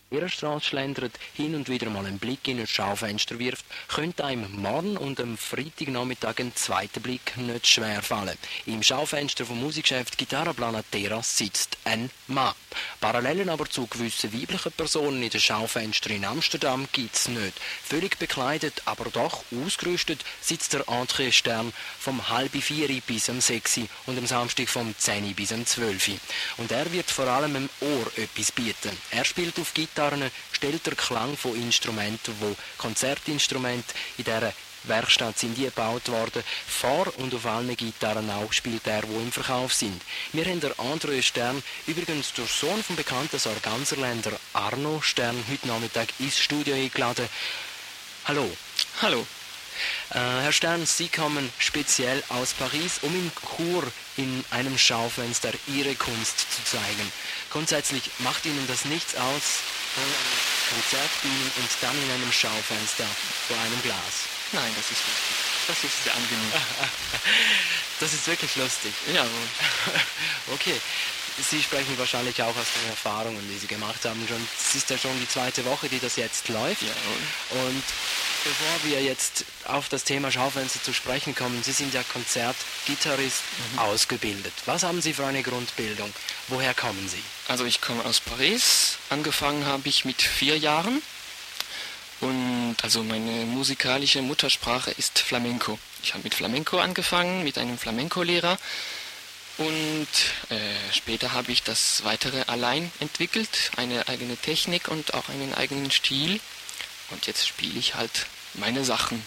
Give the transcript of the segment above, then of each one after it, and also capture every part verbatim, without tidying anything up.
Straße schlendert, hin und wieder mal einen Blick in ein Schaufenster wirft, könnte einem morgen und am Freitagnachmittag ein zweiter Blick nicht schwer fallen. Im Schaufenster vom Musikgeschäft Gitarra Planatera sitzt ein Mann. Parallelen aber zu gewissen weiblichen Personen in den Schaufenstern in Amsterdam gibt's nicht. Völlig bekleidet, aber doch ausgerüstet sitzt der André Stern vom halb vier bis am sechs und am Samstag vom zehn bis am zwölf. Und er wird vor allem im Ohr etwas bieten. Er spielt auf Gitarre, stellt der Klang von Instrumenten, wo Konzertinstrumente in dieser Werkstatt sind die gebaut worden. Vor und auf allen Gitarren auch spielt er, wo im Verkauf sind. Wir haben der André Stern, übrigens der Sohn vom bekannten Sarganserländer Arno Stern, heute Nachmittag ins Studio eingeladen. Hallo. Hallo. Äh, Herr Stern, Sie kommen speziell aus Paris, um in Chur in einem Schaufenster Ihre Kunst zu zeigen. Grundsätzlich macht Ihnen das nichts aus, Konzertbühnen und dann in einem Schaufenster vor einem Glas? Nein, das ist lustig. Das ist sehr angenehm. Das ist wirklich lustig. Jawohl. Okay. Sie sprechen wahrscheinlich auch aus den Erfahrungen, die Sie gemacht haben. Schon, es ist ja schon die zweite Woche, die das jetzt läuft. Jawohl. Und bevor wir jetzt auf das Thema Schaufenster zu sprechen kommen, Sie sind ja Konzertgitarrist, mhm. ausgebildet. Was haben Sie für eine Grundbildung? Woher kommen Sie? Also ich komme aus Paris. Angefangen habe ich mit vier Jahren. Und also meine musikalische Muttersprache ist Flamenco. Ich habe mit Flamenco angefangen, mit einem Flamenco-Lehrer. Und äh, später habe ich das Weitere allein entwickelt, eine eigene Technik und auch einen eigenen Stil. Und jetzt spiele ich halt meine Sachen.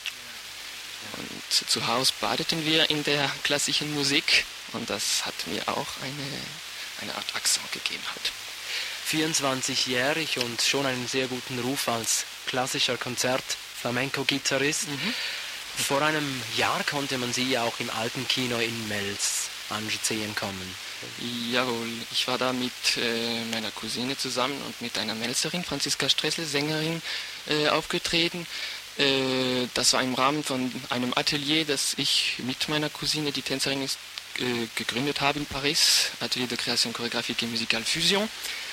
Und zu Hause badeten wir in der klassischen Musik und das hat mir auch eine, eine Art Akzent gegeben halt. vierundzwanzigjährig und schon einen sehr guten Ruf als klassischer Konzert-Flamenco-Gitarrist. Mhm. Vor einem Jahr konnte man Sie auch im Alpenkino in Mels ansehen kommen. Jawohl, ich war da mit äh, meiner Cousine zusammen und mit einer Melzerin, Franziska Stressel, Sängerin, äh, aufgetreten. Äh, das war im Rahmen von einem Atelier, das ich mit meiner Cousine, die Tänzerin ist, äh, gegründet habe in Paris. Atelier de Création Chorégraphique et Musicale Fusion.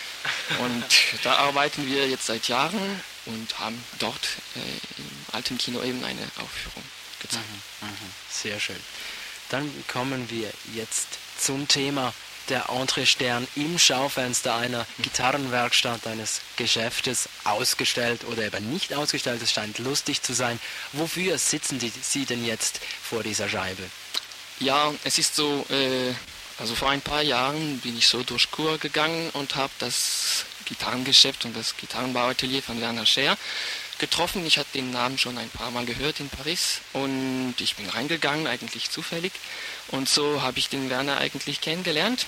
Und da arbeiten wir jetzt seit Jahren und haben dort äh, im alten Kino eben eine Aufführung gezeigt. Mhm, mh. Sehr schön. Dann kommen wir jetzt zum Thema der André Stern im Schaufenster einer Gitarrenwerkstatt, eines Geschäftes ausgestellt oder eben nicht ausgestellt. Es scheint lustig zu sein. Wofür sitzen die, Sie denn jetzt vor dieser Scheibe? Ja, es ist so, äh, also vor ein paar Jahren bin ich so durch Chur gegangen und habe das Gitarrengeschäft und das Gitarrenbauatelier von Werner Scher getroffen. Ich hatte den Namen schon ein paar Mal gehört in Paris und ich bin reingegangen, eigentlich zufällig. Und so habe ich den Werner eigentlich kennengelernt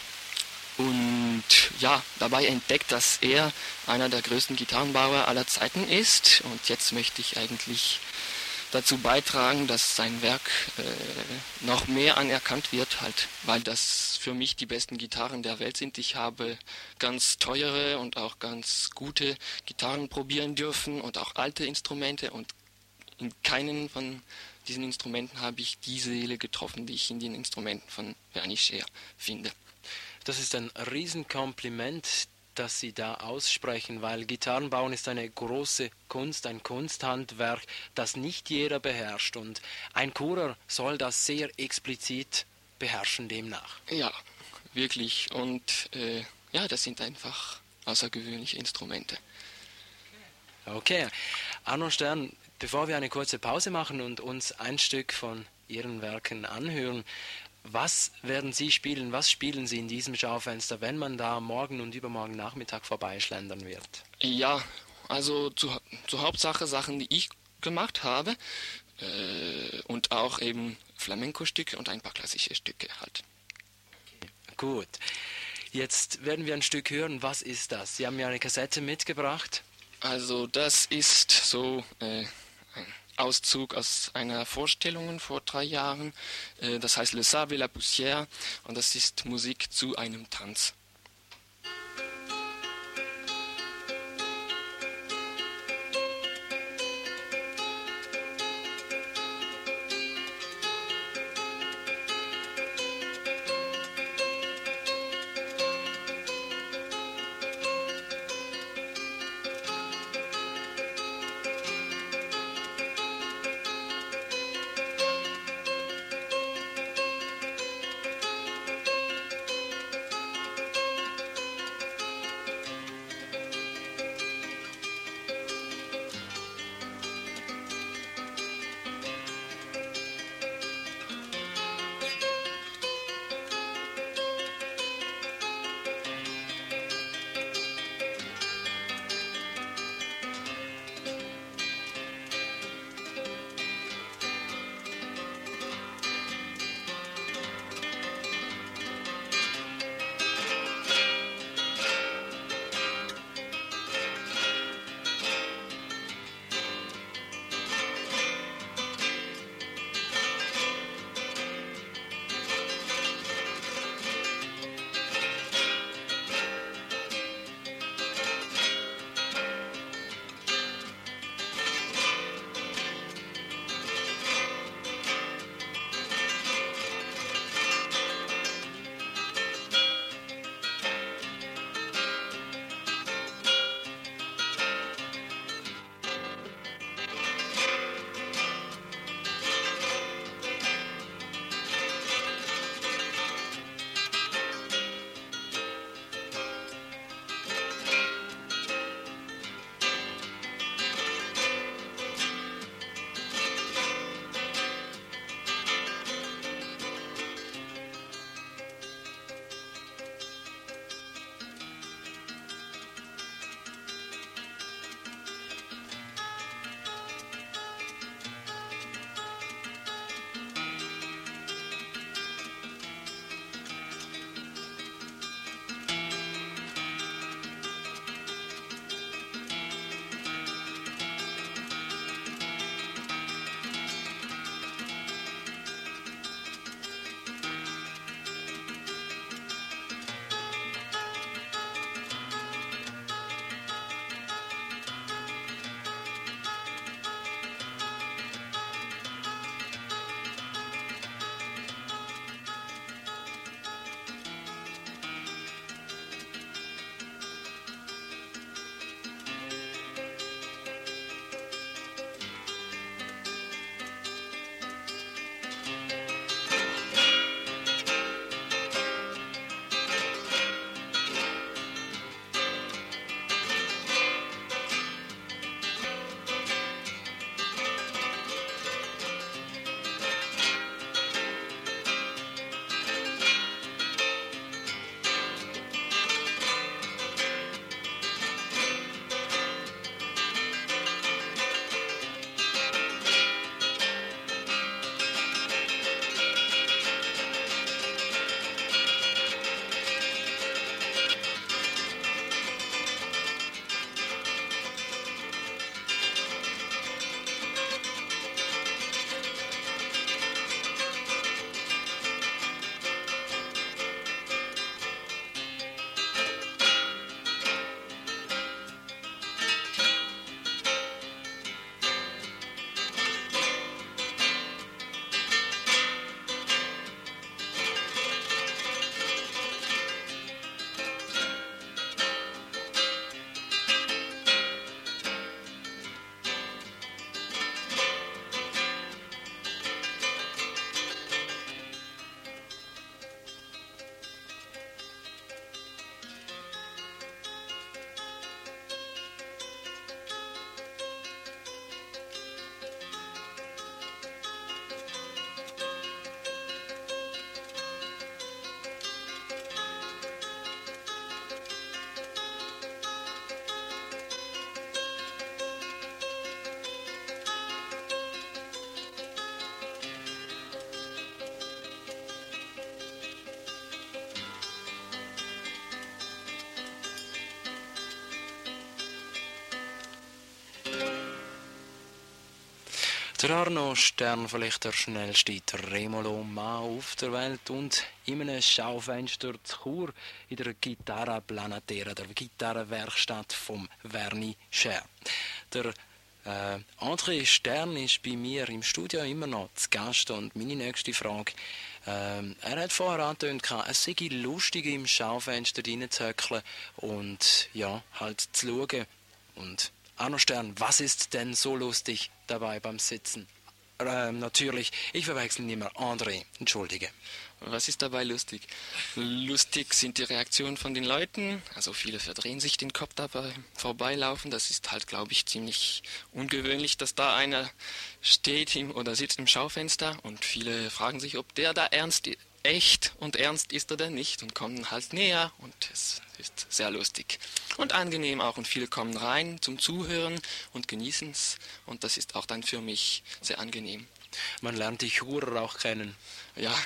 und ja, dabei entdeckt, dass er einer der größten Gitarrenbauer aller Zeiten ist. Und jetzt möchte ich eigentlich dazu beitragen, dass sein Werk äh, noch mehr anerkannt wird, halt, weil das für mich die besten Gitarren der Welt sind. Ich habe ganz teure und auch ganz gute Gitarren probieren dürfen und auch alte Instrumente und in keinen von diesen Instrumenten habe ich die Seele getroffen, die ich in den Instrumenten von Werner Scher finde. Das ist ein Riesenkompliment, das Sie da aussprechen, weil Gitarrenbauen ist eine große Kunst, ein Kunsthandwerk, das nicht jeder beherrscht. Und ein Churer soll das sehr explizit beherrschen demnach. Ja, wirklich. Und äh, ja, das sind einfach außergewöhnliche Instrumente. Okay. Arno Stern, bevor wir eine kurze Pause machen und uns ein Stück von Ihren Werken anhören, was werden Sie spielen? Was spielen Sie in diesem Schaufenster, wenn man da morgen und übermorgen Nachmittag vorbeischlendern wird? Ja, also zu, zur Hauptsache Sachen, die ich gemacht habe äh, und auch eben Flamenco-Stücke und ein paar klassische Stücke halt. Okay, gut. Jetzt werden wir ein Stück hören. Was ist das? Sie haben mir eine Kassette mitgebracht. Also das ist so äh, ein Auszug aus einer Vorstellung vor drei Jahren. Äh, das heißt Le Sable et la Poussière und das ist Musik zu einem Tanz. Der Arno Stern, vielleicht der schnellste Tremolo-Mann auf der Welt und in einem Schaufenster zu Chur in der Chitarra Planetera, der Gitarrenwerkstatt vom Verni Scher. Der äh, André Stern ist bei mir im Studio immer noch zu Gast und meine nächste Frage, äh, er hat vorher angetönt, es sei lustig im Schaufenster reinzuhöckeln und ja, halt zu schauen. Und Arno Stern, was ist denn so lustig dabei beim Sitzen? Ähm, natürlich, ich verwechsel nicht mehr André, entschuldige. Was ist dabei lustig? Lustig sind die Reaktionen von den Leuten. Also viele verdrehen sich den Kopf dabei vorbeilaufen. Das ist halt, glaube ich, ziemlich ungewöhnlich, dass da einer steht im, oder sitzt im Schaufenster und viele fragen sich, ob der da ernst ist. Echt und ernst ist er denn nicht und kommen halt näher und es ist sehr lustig und angenehm auch und viele kommen rein zum Zuhören und genießen es und das ist auch dann für mich sehr angenehm. Man lernt die Churer auch kennen. Ja.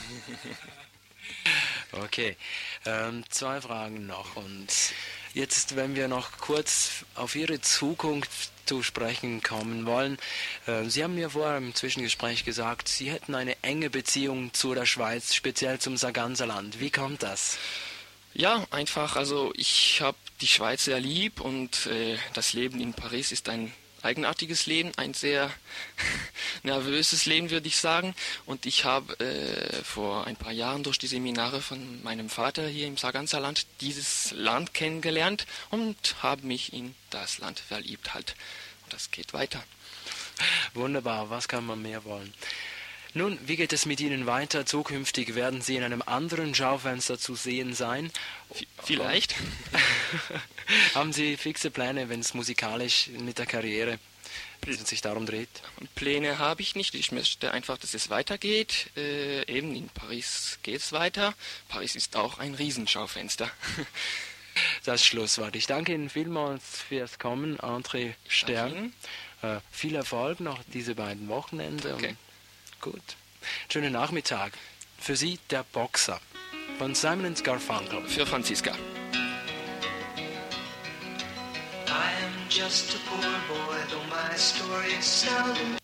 Okay, ähm, zwei Fragen noch und jetzt, wenn wir noch kurz auf Ihre Zukunft zu sprechen kommen wollen. Äh, Sie haben mir vorher im Zwischengespräch gesagt, Sie hätten eine enge Beziehung zu der Schweiz, speziell zum Sarganserland. Wie kommt das? Ja, einfach, also ich habe die Schweiz sehr lieb und äh, das Leben in Paris ist ein eigenartiges Leben, ein sehr nervöses Leben, würde ich sagen. Und ich habe äh, vor ein paar Jahren durch die Seminare von meinem Vater hier im Sarganserland dieses Land kennengelernt und habe mich in das Land verliebt halt. Und das geht weiter. Wunderbar, was kann man mehr wollen? Nun, wie geht es mit Ihnen weiter? Zukünftig werden Sie in einem anderen Schaufenster zu sehen sein? V- vielleicht. Haben Sie fixe Pläne, wenn es musikalisch mit der Karriere wenn es sich darum dreht? Pläne habe ich nicht. Ich möchte einfach, dass es weitergeht. Äh, eben in Paris geht es weiter. Paris ist auch ein Riesenschaufenster. Das Schlusswort. Ich danke Ihnen vielmals fürs Kommen, André Stern. Äh, viel Erfolg noch diese beiden Wochenende. Okay. Gut. Schönen Nachmittag. Für Sie der Boxer von Simon and Garfunkel. Für Franziska. I am just a poor boy, though my story is seldom